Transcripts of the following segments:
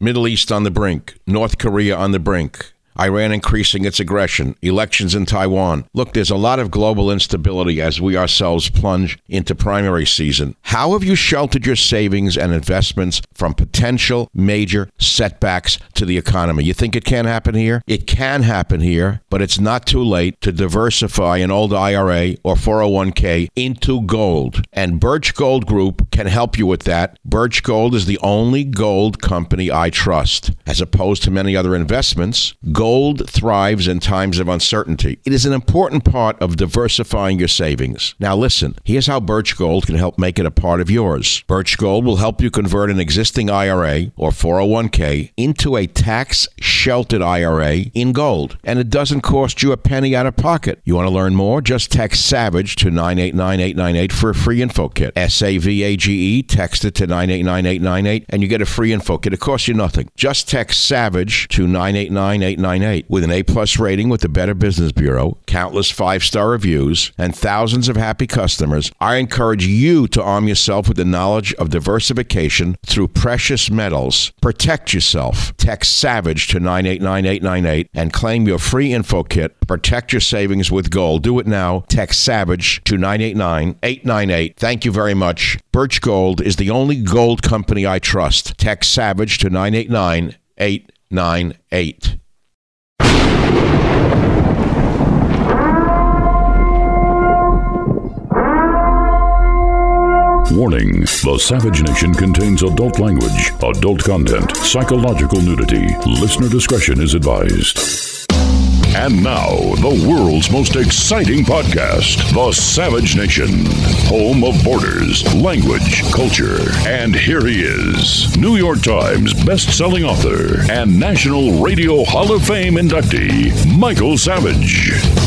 Middle East on the brink. North Korea on the brink. Iran increasing its aggression, elections in Taiwan. Look, there's a lot of global instability as we ourselves plunge into primary season. How have you sheltered your savings and investments from potential major setbacks to the economy? You think it can't happen here? It can happen here, but it's not too late to diversify an old IRA or 401k into gold. And Birch Gold Group can help you with that. Birch Gold is the only gold company I trust. As opposed to many other investments, gold thrives in times of uncertainty. It is an important part of diversifying your savings. Now listen, here's how Birch Gold can help make it a part of yours. Birch Gold will help you convert an existing IRA or 401k into a tax-sheltered IRA in gold. And it doesn't cost you a penny out of pocket. You want to learn more? Just text SAVAGE to 989-898 for a free info kit. SAVAGE, text it to 989-898 and you get a free info kit. It costs you nothing. Just text SAVAGE to 989-898. With an A-plus rating with the Better Business Bureau, countless 5-star reviews, and thousands of happy customers, I encourage you to arm yourself with the knowledge of diversification through precious metals. Protect yourself. Text SAVAGE to 989-898 and claim your free info kit. Protect your savings with gold. Do it now. Text SAVAGE to 989-898. Thank you very much. Birch Gold is the only gold company I trust. Text SAVAGE to 989-898. Warning, the Savage Nation contains adult language, adult content, psychological nudity. Listener discretion is advised. And now, the world's most exciting podcast, The Savage Nation, home of borders, language, culture. And here he is, New York Times best-selling author and National Radio Hall of Fame inductee, Michael Savage.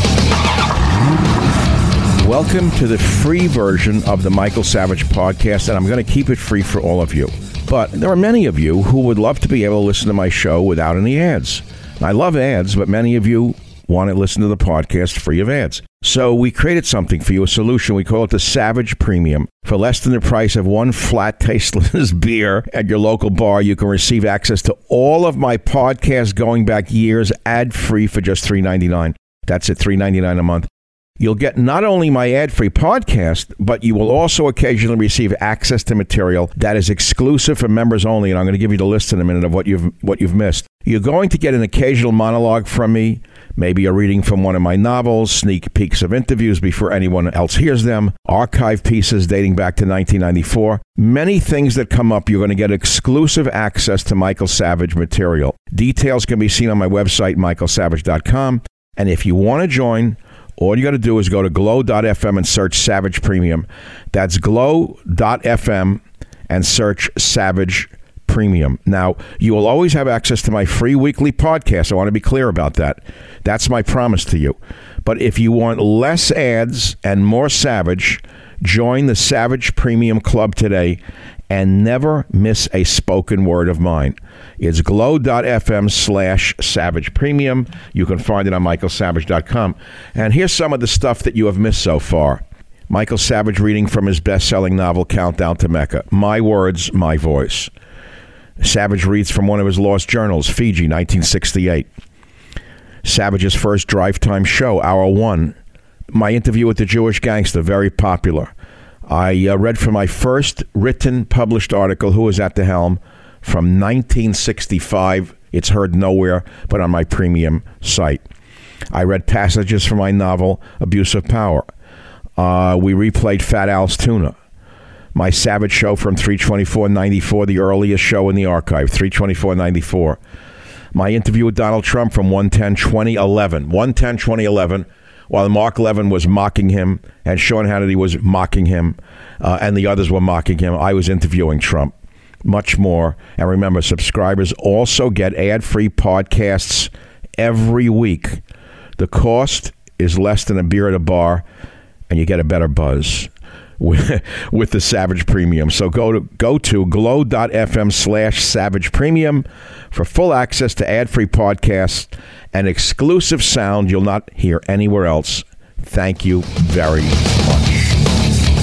Welcome to the free version of the Michael Savage podcast, and I'm going to keep it free for all of you. But there are many of you who would love to be able to listen to my show without any ads. I love ads, but many of you want to listen to the podcast free of ads. So we created something for you, a solution. We call it the Savage Premium. For less than the price of one flat, tasteless beer at your local bar, you can receive access to all of my podcasts going back years, ad-free for just $3.99. That's at $3.99 a month. You'll get not only my ad-free podcast, but you will also occasionally receive access to material that is exclusive for members only, and I'm going to give you the list in a minute of what you've missed. You're going to get an occasional monologue from me, maybe a reading from one of my novels, sneak peeks of interviews before anyone else hears them, archive pieces dating back to 1994. Many things that come up, you're going to get exclusive access to Michael Savage material. Details can be seen on my website, michaelsavage.com, and if you want to join, all you got to do is go to glow.fm and search Savage Premium. That's glow.fm and search Savage Premium. Now, you will always have access to my free weekly podcast. I want to be clear about that. That's my promise to you. But if you want less ads and more Savage, join the Savage Premium Club today and never miss a spoken word of mine. It's glow.fm/Savage Premium. You can find it on michaelsavage.com. And here's some of the stuff that you have missed so far. Michael Savage reading from his best-selling novel, Countdown to Mecca. My words, my voice. Savage reads from one of his lost journals, Fiji, 1968. Savage's first drive time show, Hour 1. My interview with the Jewish gangster, very popular. I read from my first written, published article, Who Was at the Helm, from 1965. It's heard nowhere but on my premium site. I read passages from my novel, Abuse of Power. We replayed Fat Al's Tuna. My Savage show from 3/24/94, the earliest show in the archive, 3/24/94. My interview with Donald Trump from 1/10/2011. 1/10/2011. While Mark Levin was mocking him and Sean Hannity was mocking him and the others were mocking him, I was interviewing Trump. Much more. And remember, subscribers also get ad-free podcasts every week. The cost is less than a beer at a bar, and you get a better buzz with the Savage Premium. So go to glow.fm/Savage Premium for full access to ad-free podcasts and exclusive sound you'll not hear anywhere else. Thank you very much.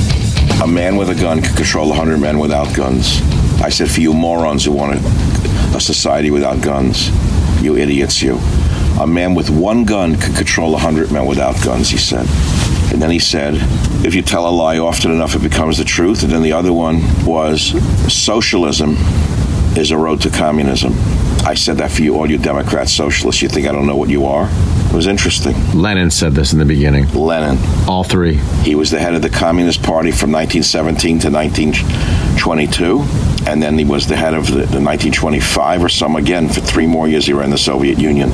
A man with a gun can control 100 men without guns. I said, for you morons who want to a society without guns. You idiots, you. A man with one gun could control 100 men without guns, he said. And then he said, if you tell a lie often enough, it becomes the truth. And then the other one was, socialism is a road to communism. I said that for you, all you Democrat socialists. You think I don't know what you are? It was interesting. Lenin said this in the beginning. Lenin. All three. He was the head of the Communist Party from 1917 to 1922. And then he was the head of the 1925 or some again. For 3 more years, he ran the Soviet Union.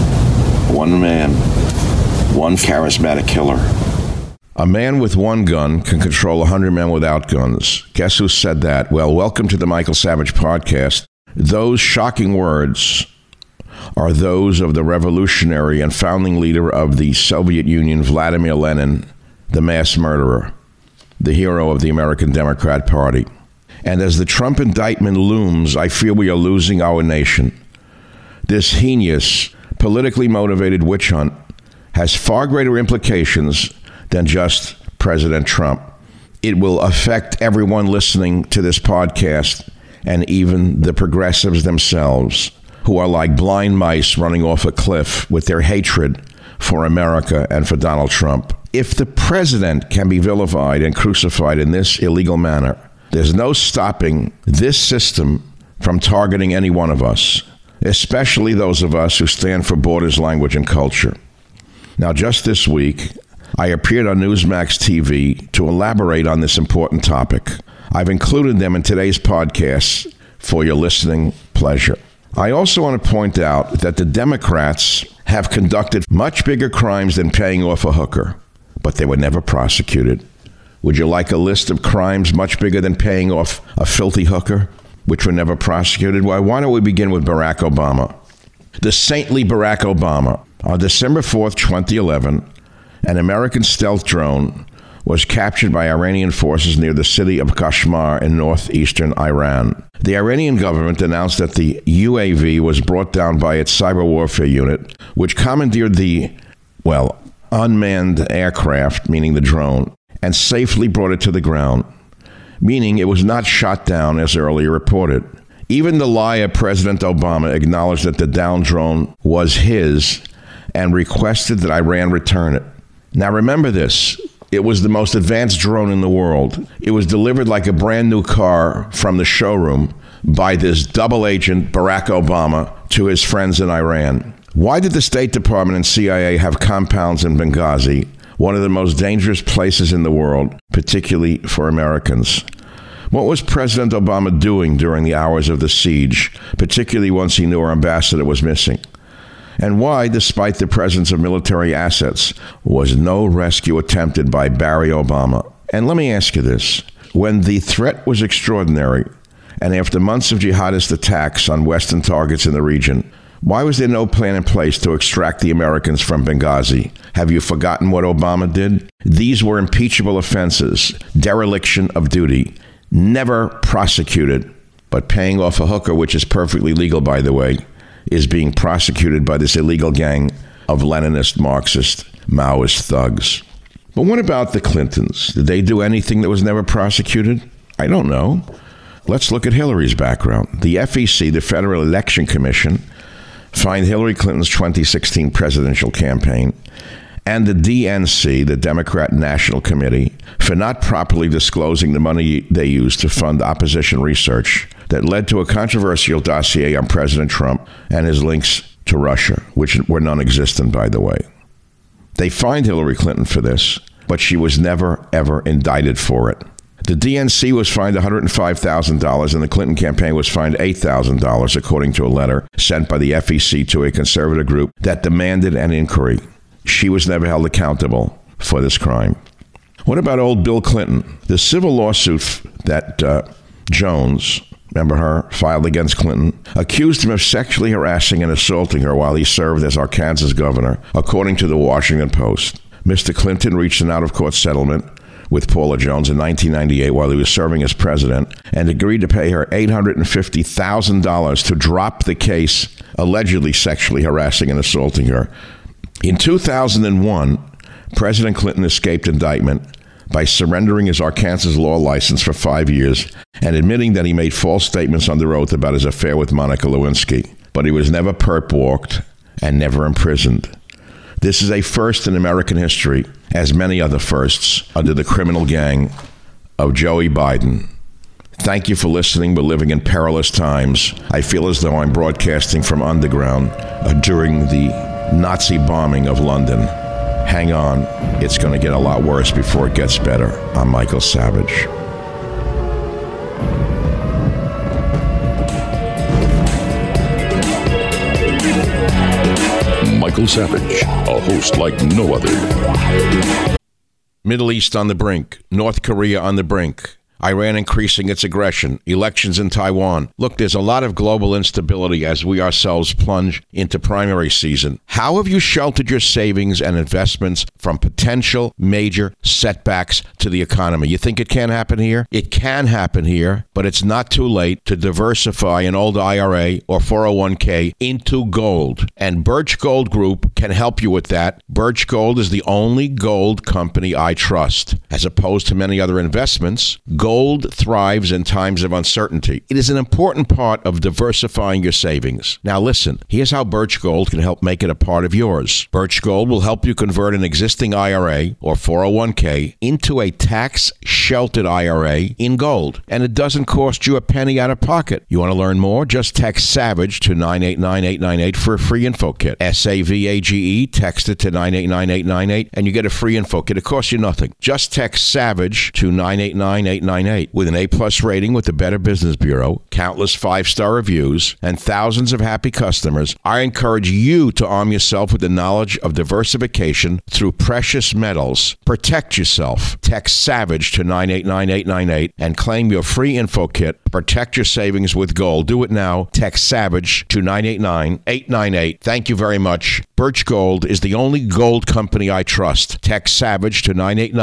One man, one charismatic killer. A man with one gun can control 100 men without guns. Guess who said that? Well, welcome to the Michael Savage Podcast. Those shocking words are those of the revolutionary and founding leader of the Soviet Union, Vladimir Lenin, the mass murderer, the hero of the American Democrat Party. And as the Trump indictment looms, I fear we are losing our nation. This heinous, politically motivated witch hunt has far greater implications than just President Trump. It will affect everyone listening to this podcast and even the progressives themselves, who are like blind mice running off a cliff with their hatred for America and for Donald Trump. If the president can be vilified and crucified in this illegal manner, there's no stopping this system from targeting any one of us, especially those of us who stand for borders, language, and culture. Now, just this week, I appeared on Newsmax TV to elaborate on this important topic. I've included them in today's podcast for your listening pleasure. I also want to point out that the Democrats have conducted much bigger crimes than paying off a hooker, but they were never prosecuted. Would you like a list of crimes much bigger than paying off a filthy hooker, which were never prosecuted? Well, why don't we begin with Barack Obama? The saintly Barack Obama. On December 4th, 2011, an American stealth drone was captured by Iranian forces near the city of Kashmir in northeastern Iran. The Iranian government announced that the UAV was brought down by its cyber warfare unit, which commandeered the, unmanned aircraft, meaning the drone, and safely brought it to the ground, meaning it was not shot down as earlier reported. Even the liar President Obama acknowledged that the downed drone was his and requested that Iran return it. Now remember this, it was the most advanced drone in the world. It was delivered like a brand new car from the showroom by this double agent Barack Obama to his friends in Iran. Why did the State Department and CIA have compounds in Benghazi, one of the most dangerous places in the world, particularly for Americans? What was President Obama doing during the hours of the siege, particularly once he knew our ambassador was missing? And why, despite the presence of military assets, was no rescue attempted by Barry Obama? And let me ask you this. When the threat was extraordinary, and after months of jihadist attacks on Western targets in the region, why was there no plan in place to extract the Americans from Benghazi? Have you forgotten what Obama did? These were impeachable offenses, dereliction of duty, never prosecuted, but paying off a hooker, which is perfectly legal, by the way, is being prosecuted by this illegal gang of Leninist, Marxist, Maoist thugs. But what about the Clintons? Did they do anything that was never prosecuted? I don't know. Let's look at Hillary's background. The FEC, the Federal Election Commission, fined Hillary Clinton's 2016 presidential campaign and the DNC, the Democrat National Committee, for not properly disclosing the money they used to fund opposition research that led to a controversial dossier on President Trump and his links to Russia, which were non-existent, by the way. They fined Hillary Clinton for this, but she was never, ever indicted for it. The DNC was fined $105,000 and the Clinton campaign was fined $8,000, according to a letter sent by the FEC to a conservative group that demanded an inquiry. She was never held accountable for this crime. What about old Bill Clinton? The civil lawsuit that Jones, remember her, filed against Clinton, accused him of sexually harassing and assaulting her while he served as Arkansas governor, according to the Washington Post. Mr. Clinton reached an out-of-court settlement with Paula Jones in 1998 while he was serving as president and agreed to pay her $850,000 to drop the case allegedly sexually harassing and assaulting her. In 2001, President Clinton escaped indictment by surrendering his Arkansas law license for 5 years and admitting that he made false statements under oath about his affair with Monica Lewinsky. But he was never perp-walked and never imprisoned. This is a first in American history, as many other firsts, under the criminal gang of Joey Biden. Thank you for listening. We're living in perilous times. I feel as though I'm broadcasting from underground during the Nazi bombing of London. Hang on, it's going to get a lot worse before it gets better. I'm Michael Savage. Michael Savage, a host like no other. Middle East on the brink. North Korea on the brink. Iran increasing its aggression, elections in Taiwan. Look, there's a lot of global instability as we ourselves plunge into primary season. How have you sheltered your savings and investments from potential major setbacks to the economy? You think it can't happen here? It can happen here, but it's not too late to diversify an old IRA or 401k into gold. And Birch Gold Group can help you with that. Birch Gold is the only gold company I trust. As opposed to many other investments, gold thrives in times of uncertainty. It is an important part of diversifying your savings. Now listen, here's how Birch Gold can help make it a part of yours. Birch Gold will help you convert an existing IRA or 401k into a tax-sheltered IRA in gold. And it doesn't cost you a penny out of pocket. You want to learn more? Just text SAVAGE to 989898 for a free info kit. SAVAGE, text it to 989898 and you get a free info kit. It costs you nothing. Just text SAVAGE to 989898. With an A+ rating with the Better Business Bureau, countless 5-star reviews, and thousands of happy customers, I encourage you to arm yourself with the knowledge of diversification through precious metals. Protect yourself. Text SAVAGE to 989898 and claim your free info kit. Protect your savings with gold. Do it now. Text SAVAGE to 989898. Thank you very much. Birch Gold is the only gold company I trust. Text SAVAGE to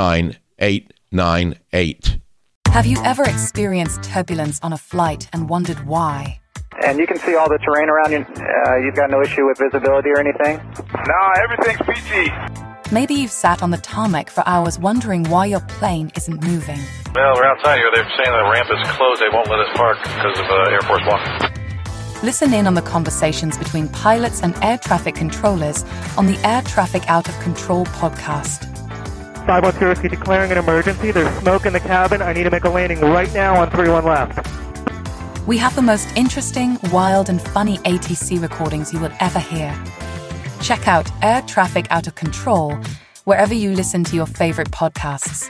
989898. Have you ever experienced turbulence on a flight and wondered why? And you can see all the terrain around you. You've got no issue with visibility or anything? No, everything's PG. Maybe you've sat on the tarmac for hours wondering why your plane isn't moving. Well, we're outside here. They're saying the ramp is closed. They won't let us park because of Air Force One. Listen in on the conversations between pilots and air traffic controllers on the Air Traffic Out of Control podcast. 512 Whiskey declaring an emergency. There's smoke in the cabin. I need to make a landing right now on 31 left. We have the most interesting, wild, and funny ATC recordings you will ever hear. Check out Air Traffic Out of Control wherever you listen to your favorite podcasts.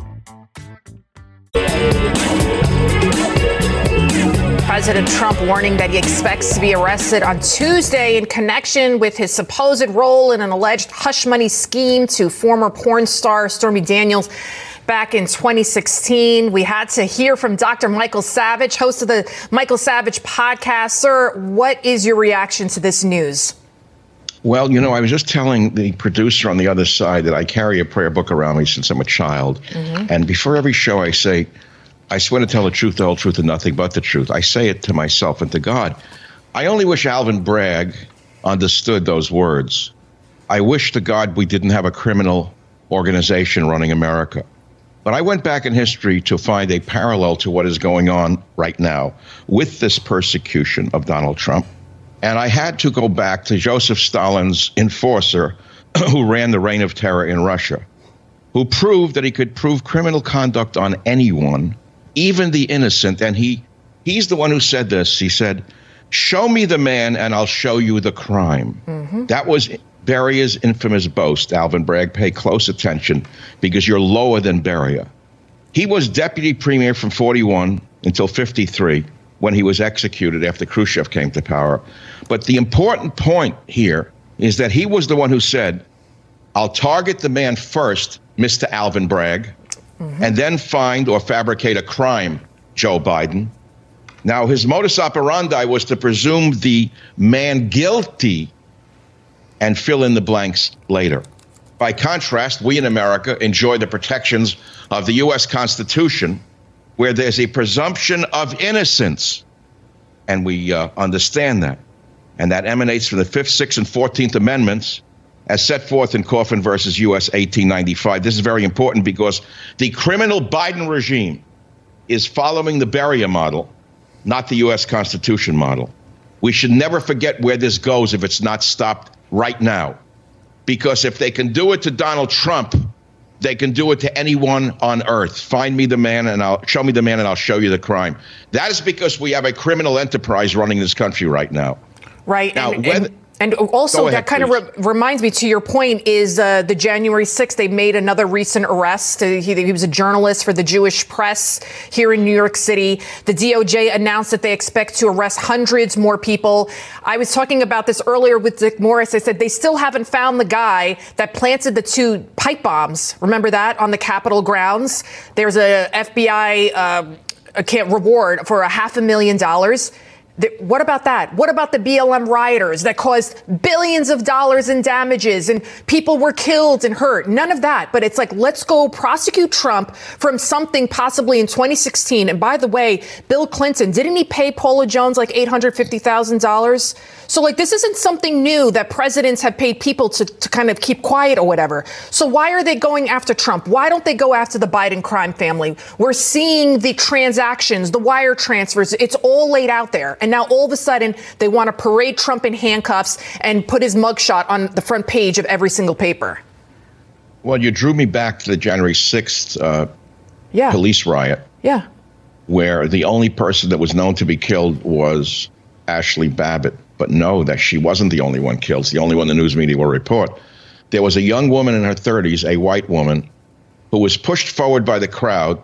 President Trump warning that he expects to be arrested on Tuesday in connection with his supposed role in an alleged hush money scheme to former porn star Stormy Daniels back in 2016. We had to hear from Dr. Michael Savage, host of the Michael Savage podcast. Sir, what is your reaction to this news? Well, you know, I was just telling the producer on the other side that I carry a prayer book around me since I'm a child. Mm-hmm. And before every show, I say, I swear to tell the truth, the whole truth, and nothing but the truth. I say it to myself and to God. I only wish Alvin Bragg understood those words. I wish to God we didn't have a criminal organization running America. But I went back in history to find a parallel to what is going on right now with this persecution of Donald Trump. And I had to go back to Joseph Stalin's enforcer who ran the reign of terror in Russia, who proved that he could prove criminal conduct on anyone, even the innocent. And he's the one who said this. He said, "Show me the man and I'll show you the crime." Mm-hmm. That was Beria's infamous boast. Alvin Bragg, pay close attention because you're lower than Beria. He was deputy premier from 41 until 53 when he was executed after Khrushchev came to power. But the important point here is that he was the one who said, "I'll target the man first, Mr. Alvin Bragg, and then find or fabricate a crime, Joe Biden." Now, his modus operandi was to presume the man guilty and fill in the blanks later. By contrast, we in America enjoy the protections of the U.S. Constitution, where there's a presumption of innocence. And we understand that. And that emanates from the 5th, 6th, and 14th Amendments, as set forth in Coffin versus U.S. 1895. This is very important because the criminal Biden regime is following the Beria model, not the U.S. Constitution model. We should never forget where this goes if it's not stopped right now. Because if they can do it to Donald Trump, they can do it to anyone on earth. Find me the man and I'll show me the man and I'll show you the crime. That is because we have a criminal enterprise running this country right now. Right. Now, and also, ahead, that kind of reminds me, to your point, is the January 6th, they made another recent arrest. He was a journalist for the Jewish Press here in New York City. The DOJ announced that they expect to arrest hundreds more people. I was talking about this earlier with Dick Morris. I said they still haven't found the guy that planted the 2 pipe bombs. Remember that, on the Capitol grounds? There's a FBI reward for $500,000. What about that? What about the BLM rioters that caused billions of dollars in damages and people were killed and hurt? None of that. But it's like, let's go prosecute Trump from something possibly in 2016. And by the way, Bill Clinton, didn't he pay Paula Jones like $850,000? So like, this isn't something new that presidents have paid people to kind of keep quiet or whatever. So why are they going after Trump? Why don't they go after the Biden crime family? We're seeing the transactions, the wire transfers. It's all laid out there. And now all of a sudden they want to parade Trump in handcuffs and put his mugshot on the front page of every single paper. Well, you drew me back to the January 6th police riot. Yeah. Where the only person that was known to be killed was Ashley Babbitt. But no, that she wasn't the only one killed. It's the only one the news media will report. There was a young woman in her 30s, a white woman, who was pushed forward by the crowd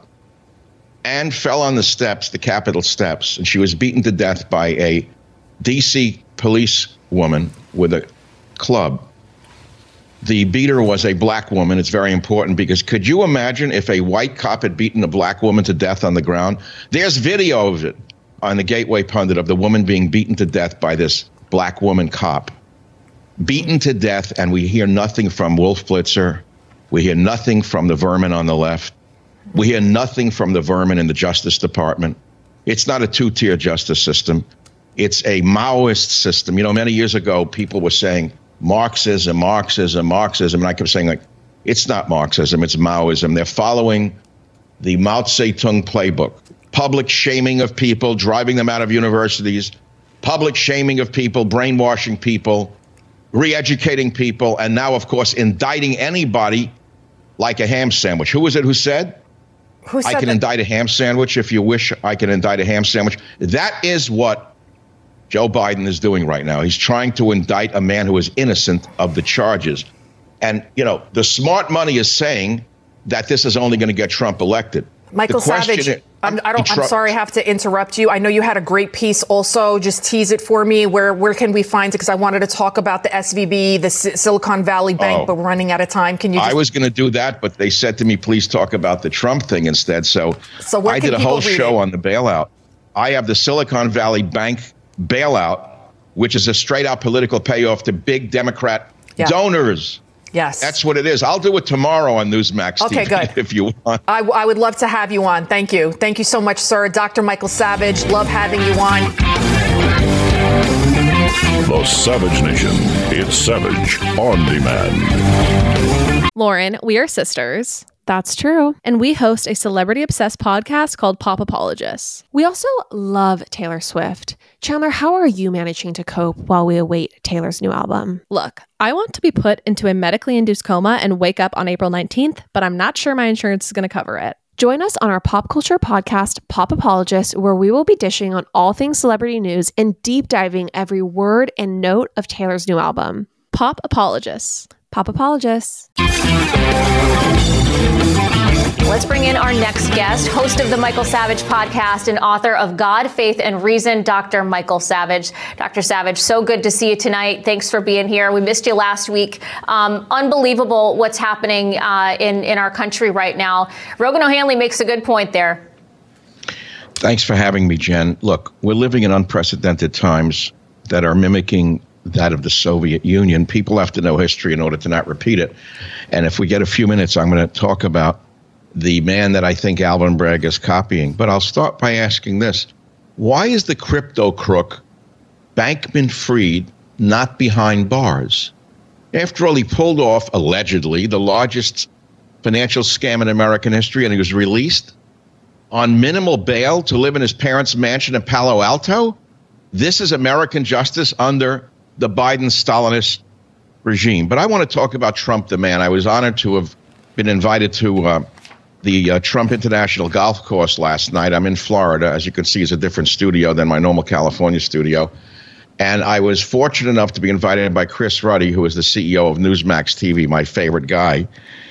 and fell on the steps, the Capitol steps, and she was beaten to death by a D.C. police woman with a club. The beater was a black woman. It's very important because could you imagine if a white cop had beaten a black woman to death on the ground? There's video of it on the Gateway Pundit of the woman being beaten to death by this black woman cop. Beaten to death, and we hear nothing from Wolf Blitzer. We hear nothing from the vermin on the left. We hear nothing from the vermin in the Justice Department. It's not a two-tier justice system. It's a Maoist system. You know, many years ago, people were saying Marxism, Marxism, Marxism. And I kept saying, like, it's not Marxism, it's Maoism. They're following the Mao Zedong playbook. Public shaming of people, driving them out of universities, public shaming of people, brainwashing people, re-educating people, and now, of course, indicting anybody like a ham sandwich. Who was it who said? Who said I can that? indict a ham sandwich if you wish. I can indict a ham sandwich. That is what Joe Biden is doing right now. He's trying to indict a man who is innocent of the charges. And, you know, the smart money is saying that this is only going to get Trump elected. Michael Savage, I'm sorry I have to interrupt you. I know you had a great piece also. Just tease it for me. Where can we find it? Because I wanted to talk about the SVB, the Silicon Valley Bank, but we're running out of time. Can you I was going to do that, but they said to me, please talk about the Trump thing instead. So where I did a whole show on the bailout. I have the Silicon Valley Bank bailout, which is a straight out political payoff to big Democrat donors. Yes. That's what it is. I'll do it tomorrow on Newsmax TV good. If you want. I would love to have you on. Thank you. Thank you so much, sir. Dr. Michael Savage, love having you on. The Savage Nation. It's Savage on Demand. Lauren, we are sisters. That's true. And we host a celebrity-obsessed podcast called Pop Apologists. We also love Taylor Swift. Chandler, how are you managing to cope while we await Taylor's new album? Look, I want to be put into a medically induced coma and wake up on April 19th, but I'm not sure my insurance is going to cover it. Join us on our pop culture podcast, Pop Apologists, where we will be dishing on all things celebrity news and deep diving every word and note of Taylor's new album. Pop Apologists. Pop Apologists. Let's bring in our next guest, host of the Michael Savage podcast and author of God, Faith, and Reason, Dr. Michael Savage. Dr. Savage, so good to see you tonight. Thanks for being here. We missed you last week. Unbelievable what's happening in our country right now. Rogan O'Hanley makes a good point there. Thanks for having me, Jen. Look, we're living in unprecedented times that are mimicking that of the Soviet Union. People have to know history in order to not repeat it. And if we get a few minutes, I'm going to talk about the man that I think Alvin Bragg is copying. But I'll start by asking this. Why is the crypto crook Bankman-Fried not behind bars? After all, he pulled off, allegedly, the largest financial scam in American history, and he was released on minimal bail to live in his parents' mansion in Palo Alto. This is American justice under the Biden Stalinist regime. But I want to talk about Trump the man. I was honored to have been invited to the Trump International Golf Course last night. I'm in Florida. As you can see, it's a different studio than my normal California studio. And I was fortunate enough to be invited by Chris Ruddy, who is the CEO of Newsmax TV, my favorite guy.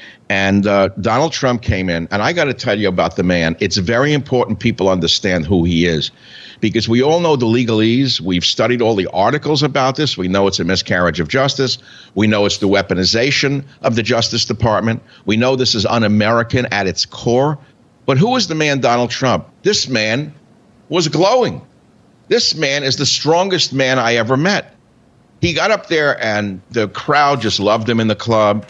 And Donald Trump came in, and I got to tell you about the man. It's very important people understand who he is, because we all know the legalese. We've studied all the articles about this. We know it's a miscarriage of justice. We know it's the weaponization of the Justice Department. We know this is un-American at its core. But who is the man, Donald Trump? This man was glowing. This man is the strongest man I ever met. He got up there, and the crowd just loved him in the club.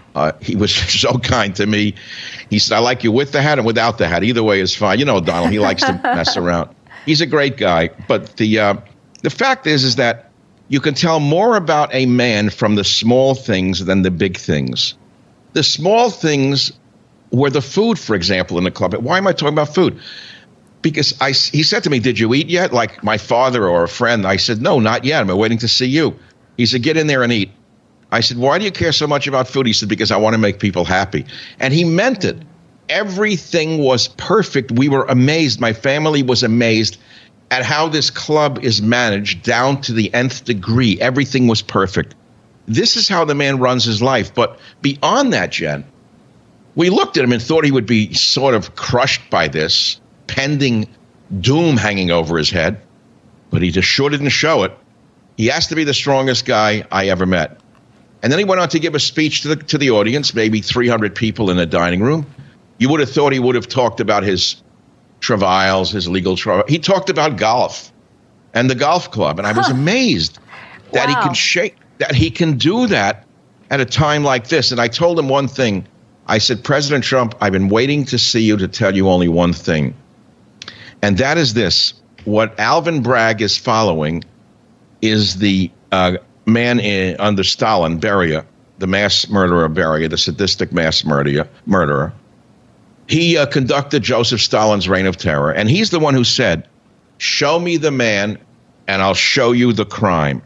He was so kind to me. He said, I like you with the hat and without the hat. Either way is fine. You know, Donald, he likes to mess around. He's a great guy. But the fact is that you can tell more about a man from the small things than the big things. The small things were the food, for example, in the club. Why am I talking about food? Because he said to me, did you eat yet? Like my father or a friend. I said, no, not yet. I'm waiting to see you. He said, get in there and eat. I said, why do you care so much about food? He said, because I want to make people happy. And he meant it. Everything was perfect. We were amazed. My family was amazed at how this club is managed down to the nth degree. Everything was perfect. This is how the man runs his life. But beyond that, Jen, we looked at him and thought he would be sort of crushed by this pending doom hanging over his head. But he just sure didn't show it. He has to be the strongest guy I ever met. And then he went on to give a speech to the audience, maybe 300 people in a dining room. You would have thought he would have talked about his travails, his legal travails. He talked about golf and the golf club. And I was amazed that he can do that at a time like this. And I told him one thing. I said, President Trump, I've been waiting to see you to tell you only one thing. And that is this. What Alvin Bragg is following is the man under Stalin, Beria, the mass murderer of Beria, the sadistic mass murderer. He conducted Joseph Stalin's reign of terror. And he's the one who said, show me the man and I'll show you the crime.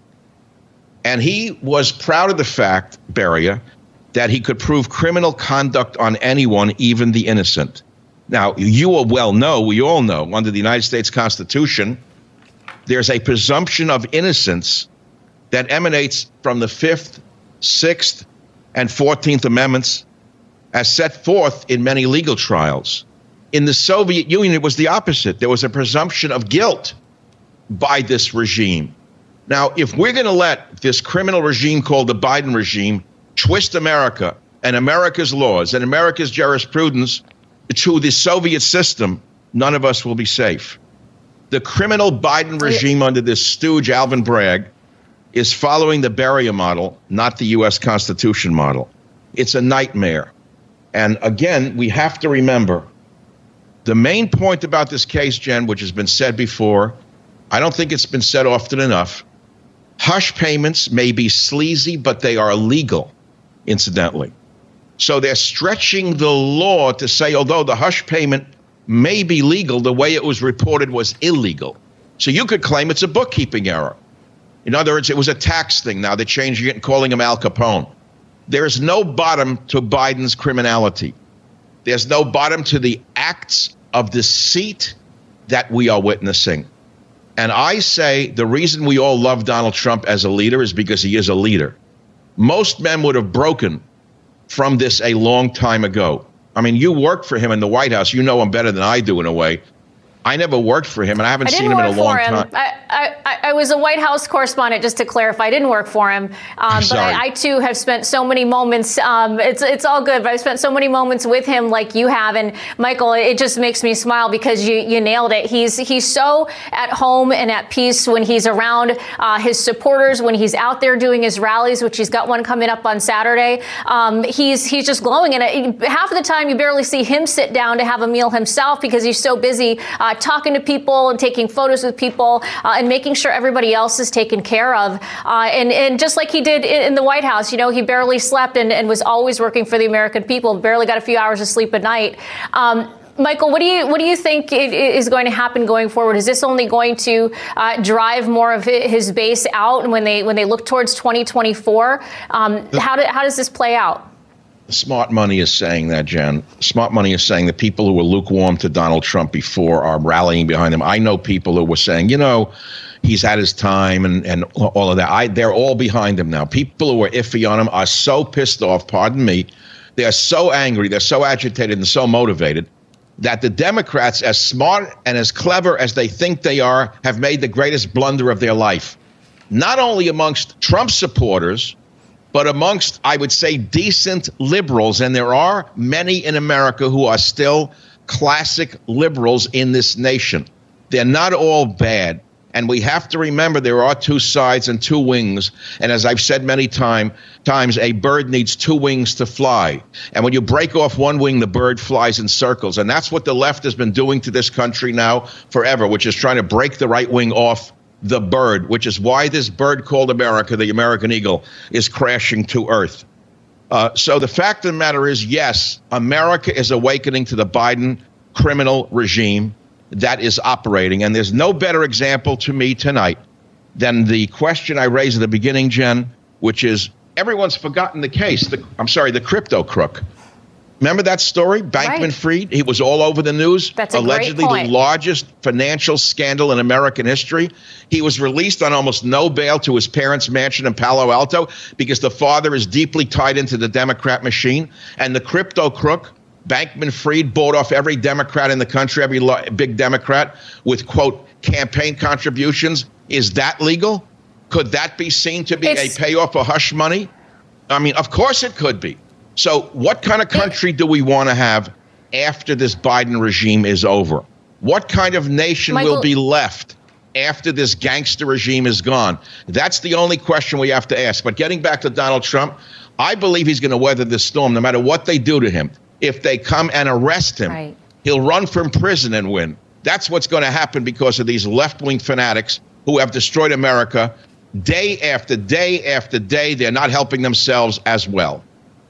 And he was proud of the fact, Beria, that he could prove criminal conduct on anyone, even the innocent. Now, we all know, under the United States Constitution, there's a presumption of innocence that emanates from the 5th, 6th, and 14th Amendments as set forth in many legal trials. In the Soviet Union, it was the opposite. There was a presumption of guilt by this regime. Now, if we're going to let this criminal regime called the Biden regime twist America and America's laws and America's jurisprudence to the Soviet system, none of us will be safe. The criminal Biden regime under this stooge, Alvin Bragg, is following the Beria model, not the U.S. Constitution model. It's a nightmare. And again, we have to remember the main point about this case, Jen, which has been said before, I don't think it's been said often enough. Hush payments may be sleazy, but they are legal, incidentally. So they're stretching the law to say, although the hush payment may be legal, the way it was reported was illegal. So you could claim it's a bookkeeping error. In other words, it was a tax thing. Now they're changing it and calling him Al Capone. There is no bottom to Biden's criminality. There's no bottom to the acts of deceit that we are witnessing. And I say the reason we all love Donald Trump as a leader is because he is a leader. Most men would have broken from this a long time ago. I mean, you worked for him in the White House. You know him better than I do in a way. I never worked for him, and I haven't seen him in a long time. I was a White House correspondent, just to clarify. I didn't work for him. But I, too, have spent so many moments. It's all good, but I've spent so many moments with him like you have. And, Michael, it just makes me smile because you nailed it. He's so at home and at peace when he's around his supporters, when he's out there doing his rallies, which he's got one coming up on Saturday. He's just glowing. And half of the time, you barely see him sit down to have a meal himself because he's so busy talking to people and taking photos with people and making sure everybody else is taken care of. And just like he did in the White House, he barely slept and was always working for the American people, barely got a few hours of sleep at night. Michael, what do you think is going to happen going forward? Is this only going to drive more of his base out when they look towards 2024? How does this play out? Smart money is saying that, Jen. Smart money is saying that people who were lukewarm to Donald Trump before are rallying behind him. I know people who were saying, he's had his time and all of that. They're all behind him now. People who were iffy on him are so pissed off, pardon me. They're so angry, they're so agitated and so motivated that the Democrats, as smart and as clever as they think they are, have made the greatest blunder of their life. Not only amongst Trump supporters, but amongst, I would say, decent liberals. And there are many in America who are still classic liberals in this nation. They're not all bad. And we have to remember there are two sides and two wings. And as I've said many times, a bird needs two wings to fly. And when you break off one wing, the bird flies in circles. And that's what the left has been doing to this country now forever, which is trying to break the right wing off the bird, which is why this bird called America, the American eagle, is crashing to earth. So the fact of the matter is, yes, America is awakening to the Biden criminal regime that is operating. And there's no better example to me tonight than the question I raised at the beginning, Jen, which is everyone's forgotten the case. The crypto crook. Remember that story? Bankman-Fried? He was all over the news. That's allegedly the largest financial scandal in American history. He was released on almost no bail to his parents' mansion in Palo Alto because the father is deeply tied into the Democrat machine. And the crypto crook, Bankman-Fried, bought off every Democrat in the country, every big Democrat, with, quote, campaign contributions. Is that legal? Could that be seen to be a payoff for hush money? I mean, of course it could be. So what kind of country do we want to have after this Biden regime is over? What kind of nation will be left after this gangster regime is gone? That's the only question we have to ask. But getting back to Donald Trump, I believe he's going to weather this storm no matter what they do to him. If they come and arrest him, he'll run from prison and win. That's what's going to happen because of these left-wing fanatics who have destroyed America day after day after day. They're not helping themselves as well.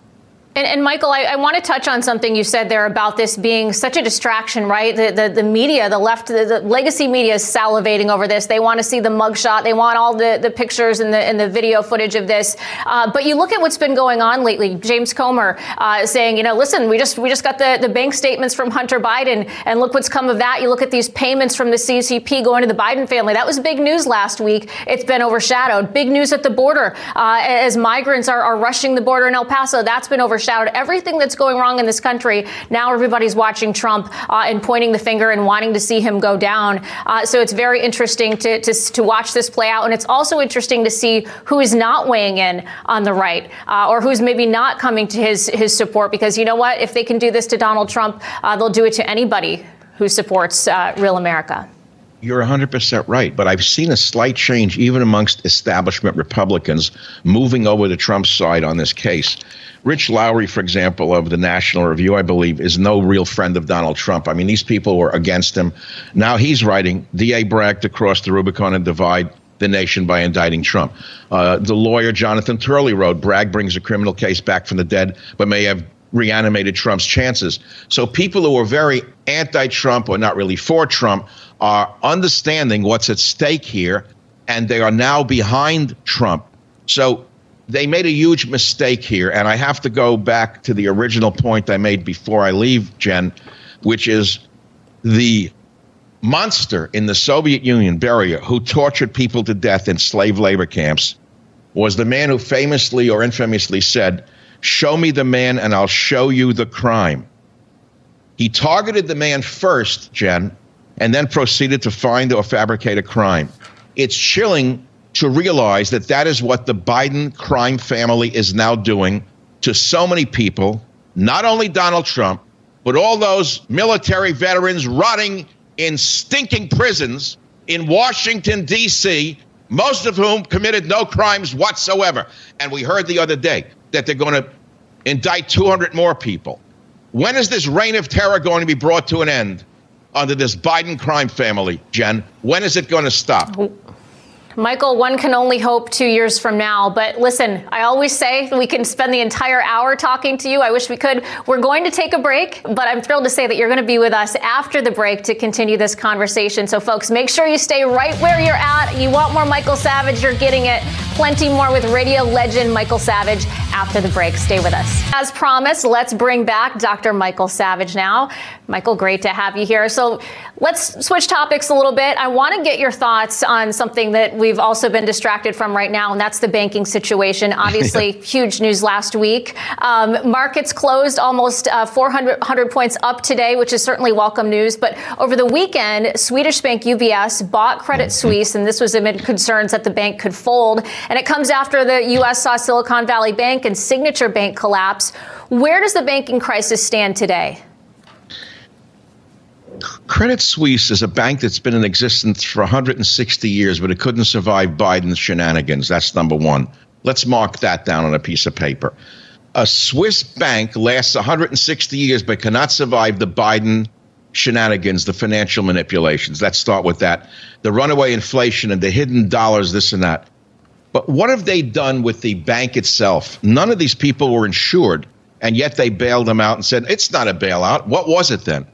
And Michael, I want to touch on something you said there about this being such a distraction, right? The media, the left, the legacy media is salivating over this. They want to see the mugshot. They want all the pictures and the video footage of this. But you look at what's been going on lately. James Comer saying, listen, we just got the bank statements from Hunter Biden, and look what's come of that. You look at these payments from the CCP going to the Biden family. That was big news last week. It's been overshadowed. Big news at the border as migrants are rushing the border in El Paso. That's been overshadowed. Everything that's going wrong in this country. Now everybody's watching Trump and pointing the finger and wanting to see him go down. So it's very interesting to watch this play out. And it's also interesting to see who is not weighing in on the right or who's maybe not coming to his support. Because you know what? If they can do this to Donald Trump, they'll do it to anybody who supports real America. You're 100% right. But I've seen a slight change even amongst establishment Republicans moving over to Trump's side on this case. Rich Lowry, for example, of the National Review, I believe, is no real friend of Donald Trump. I mean, these people were against him. Now he's writing, D.A. Bragg to cross the Rubicon and divide the nation by indicting Trump. The lawyer Jonathan Turley wrote, Bragg brings a criminal case back from the dead, but may have reanimated Trump's chances. So people who are very anti-Trump or not really for Trump are understanding what's at stake here, and they are now behind Trump. So they made a huge mistake here, and I have to go back to the original point I made before I leave, Jen, which is the monster in the Soviet Union, Beria, who tortured people to death in slave labor camps, was the man who famously or infamously said, "Show me the man and I'll show you the crime." He targeted the man first, Jen, and then proceeded to find or fabricate a crime. It's chilling to realize that that is what the Biden crime family is now doing to so many people, not only Donald Trump, but all those military veterans rotting in stinking prisons in Washington, D.C., most of whom committed no crimes whatsoever. And we heard the other day that they're going to indict 200 more people. When is this reign of terror going to be brought to an end? under this Biden crime family, Jen. When is it going to stop? Michael, one can only hope 2 years from now. But listen, I always say we can spend the entire hour talking to you. I wish we could. We're going to take a break, but I'm thrilled to say that you're going to be with us after the break to continue this conversation. So, folks, make sure you stay right where you're at. You want more Michael Savage, you're getting it. Plenty more with radio legend Michael Savage after the break. Stay with us. As promised, let's bring back Dr. Michael Savage now. Michael, great to have you here. So let's switch topics a little bit. I want to get your thoughts on something that we've also been distracted from right now, and that's the banking situation. Obviously, huge news last week. Markets closed almost 400 points up today, which is certainly welcome news. But over the weekend, Swedish bank UBS bought Credit Suisse, and this was amid concerns that the bank could fold. And it comes after the U.S. saw Silicon Valley Bank and Signature Bank collapse. Where does the banking crisis stand today? Credit Suisse is a bank that's been in existence for 160 years, but it couldn't survive Biden's shenanigans. That's number one. Let's mark that down on a piece of paper. A Swiss bank lasts 160 years, but cannot survive the Biden shenanigans, the financial manipulations. Let's start with that. The runaway inflation and the hidden dollars, this and that. But what have they done with the bank itself? None of these people were insured, and yet they bailed them out and said, it's not a bailout. What was it then?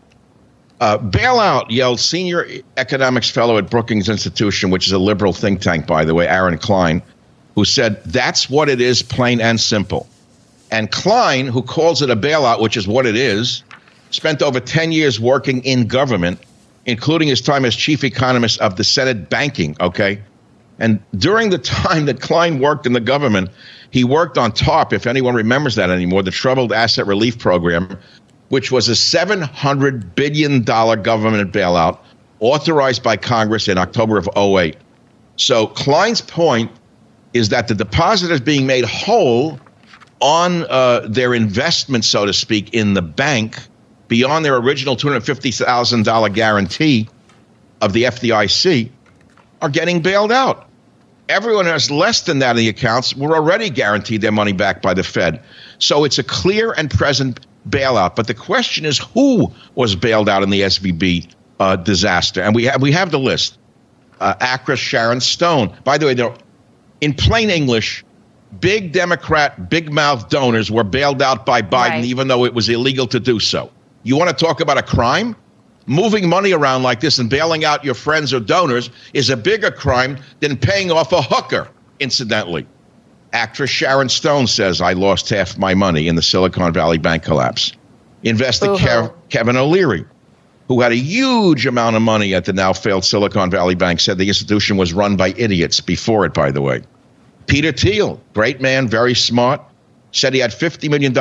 Bailout, yelled senior economics fellow at Brookings Institution, which is a liberal think tank, by the way, Aaron Klein, who said that's what it is, plain and simple. And Klein, who calls it a bailout, which is what it is, spent over 10 years working in government, including his time as chief economist of the Senate Banking, okay? And during the time that Klein worked in the government, he worked on TARP, if anyone remembers that anymore, the Troubled Asset Relief Program, which was a $700 billion government bailout authorized by Congress in October of 2008. So Klein's point is that the depositors being made whole on their investment, so to speak, in the bank beyond their original $250,000 guarantee of the FDIC are getting bailed out. Everyone who has less than that in the accounts were already guaranteed their money back by the Fed. So it's a clear and present bailout. But the question is, who was bailed out in the SVB disaster? And we have the list. Actress Sharon Stone. By the way, in plain English, big Democrat, big mouth donors were bailed out by Biden, even though it was illegal to do so. You want to talk about a crime? Moving money around like this and bailing out your friends or donors is a bigger crime than paying off a hooker, incidentally. Actress Sharon Stone says, I lost half my money in the Silicon Valley Bank collapse. Investor Kevin O'Leary, who had a huge amount of money at the now failed Silicon Valley Bank, said the institution was run by idiots before it, by the way. Peter Thiel, great man, very smart, said he had $50 million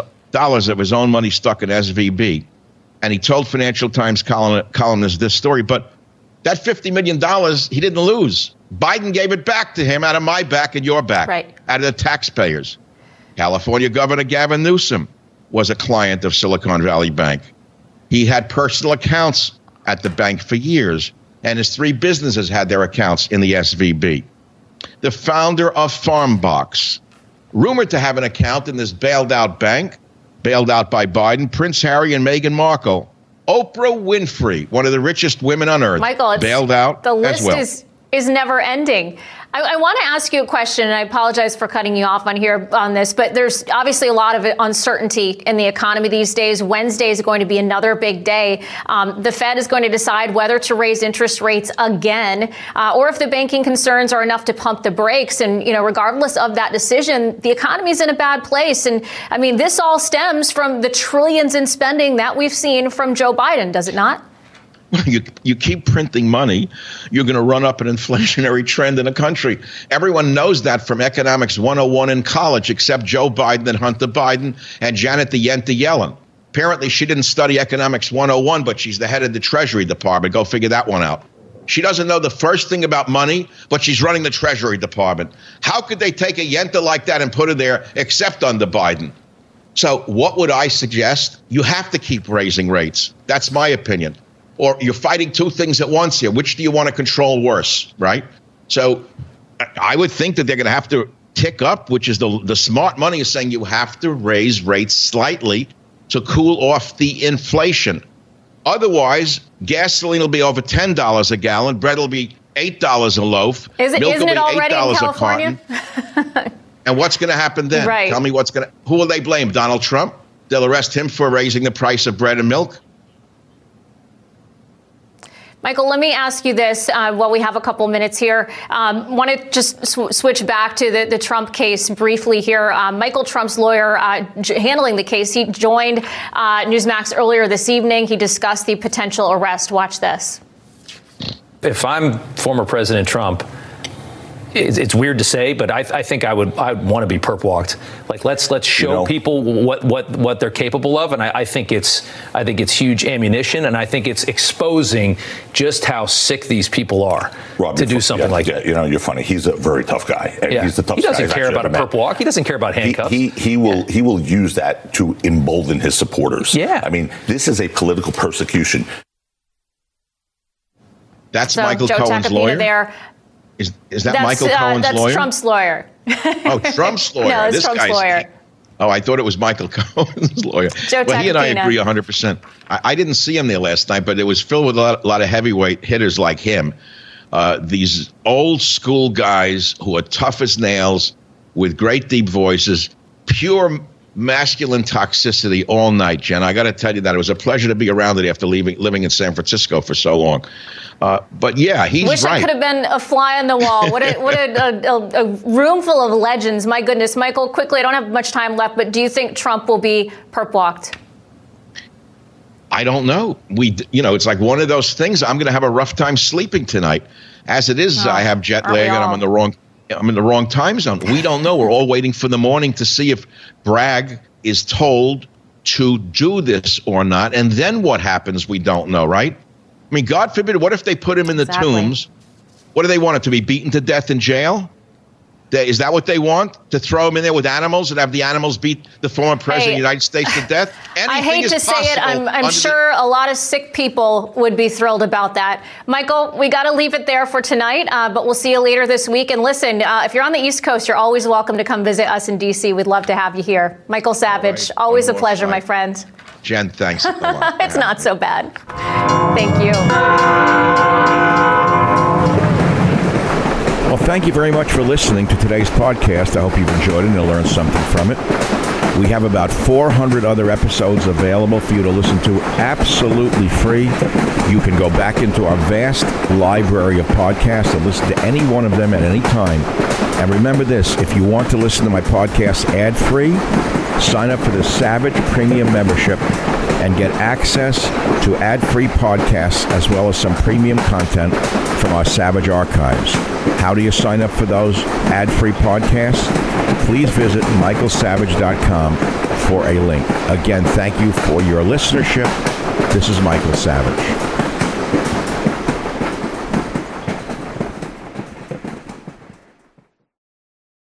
of his own money stuck in SVB. And he told Financial Times columnist this story. But that $50 million, he didn't lose. Biden gave it back to him out of my back and your back, out of the taxpayers. California Governor Gavin Newsom was a client of Silicon Valley Bank. He had personal accounts at the bank for years, and his three businesses had their accounts in the SVB. The founder of Farmbox, rumored to have an account in this bailed out bank, bailed out by Biden, Prince Harry and Meghan Markle. Oprah Winfrey, one of the richest women on earth, Michael, bailed out the list as well. is never ending. I want to ask you a question, and I apologize for cutting you off on this, but there's obviously a lot of uncertainty in the economy these days. Wednesday is going to be another big day. The Fed is going to decide whether to raise interest rates again, or if the banking concerns are enough to pump the brakes. And, regardless of that decision, the economy is in a bad place. And I mean, this all stems from the trillions in spending that we've seen from Joe Biden, does it not? You keep printing money, you're going to run up an inflationary trend in the country. Everyone knows that from Economics 101 in college, except Joe Biden and Hunter Biden and Janet the Yenta Yellen. Apparently, she didn't study Economics 101, but she's the head of the Treasury Department. Go figure that one out. She doesn't know the first thing about money, but she's running the Treasury Department. How could they take a Yenta like that and put her there, except under Biden? So what would I suggest? You have to keep raising rates. That's my opinion. Or you're fighting two things at once here. Which do you want to control worse, right? So I would think that they're going to have to tick up, which is the smart money is saying you have to raise rates slightly to cool off the inflation. Otherwise, gasoline will be over $10 a gallon. Bread will be $8 a loaf. Isn't it already in California? And what's going to happen then? Right. Tell me who will they blame? Donald Trump? They'll arrest him for raising the price of bread and milk? Michael, let me ask you this while we have a couple minutes here. Want to just switch back to the Trump case briefly here. Michael Trump's lawyer handling the case, he joined Newsmax earlier this evening. He discussed the potential arrest. Watch this. If I'm former President Trump, it's weird to say, but I think I'd want to be perp walked. Like let's show people what they're capable of, and I think it's huge ammunition, and I think it's exposing just how sick these people are to do something like that. You know, you're funny. He's a very tough guy. Yeah. He's the toughest guy. He doesn't care about a perp walk. He doesn't care about handcuffs. He will use that to embolden his supporters. Yeah. I mean, this is a political persecution. That's Michael Joe Cohen's Tacopina lawyer? There. Is that Michael Cohen's that's lawyer? That's Trump's lawyer. Oh, Trump's lawyer. No, it's Trump's lawyer. Oh, I thought it was Michael Cohen's lawyer. Joe Well, he and I Tacopina. agree 100%. I didn't see him there last night, but it was filled with a lot of heavyweight hitters like him. These old school guys who are tough as nails with great deep voices, pure masculine toxicity all night, Jen. I got to tell you that it was a pleasure to be around it after living in San Francisco for so long. But yeah, he's Wish right. I could have been a fly on the wall. What a room full of legends. My goodness. Michael, quickly, I don't have much time left, but do you think Trump will be perp walked? I don't know. It's like one of those things. I'm going to have a rough time sleeping tonight. As it is, I have jet lag and I'm in the wrong time zone. We don't know. We're all waiting for the morning to see if Bragg is told to do this or not. And then what happens, we don't know, right? I mean, God forbid, what if they put him in the tombs? What do they want him to be beaten to death in jail? Is that what they want? To throw him in there with animals and have the animals beat the former president of the United States to death? I hate to say it. I'm sure a lot of sick people would be thrilled about that. Michael, we got to leave it there for tonight, but we'll see you later this week. And listen, if you're on the East Coast, you're always welcome to come visit us in D.C. We'd love to have you here. Michael Savage, always a pleasure, my friend. Jen, thanks a lot. It's not so bad. Thank you. Well, thank you very much for listening to today's podcast. I hope you've enjoyed it and you'll learn something from it. We have about 400 other episodes available for you to listen to absolutely free. You can go back into our vast library of podcasts and listen to any one of them at any time. And remember this, if you want to listen to my podcast ad-free, sign up for the Savage Premium membership and get access to ad-free podcasts as well as some premium content from our Savage archives. How do you sign up for those ad-free podcasts? Please visit michaelsavage.com for a link. Again, thank you for your listenership. This is Michael Savage.